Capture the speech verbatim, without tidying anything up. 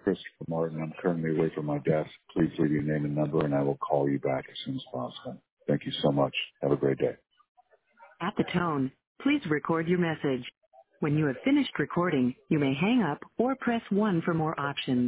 Christopher Martin. I'm currently away from my desk. Please leave your name and number, and I will call you back as soon as possible. Thank you so much. Have a great day. At the tone, please record your message. When you have finished recording, you may hang up or press one for more options.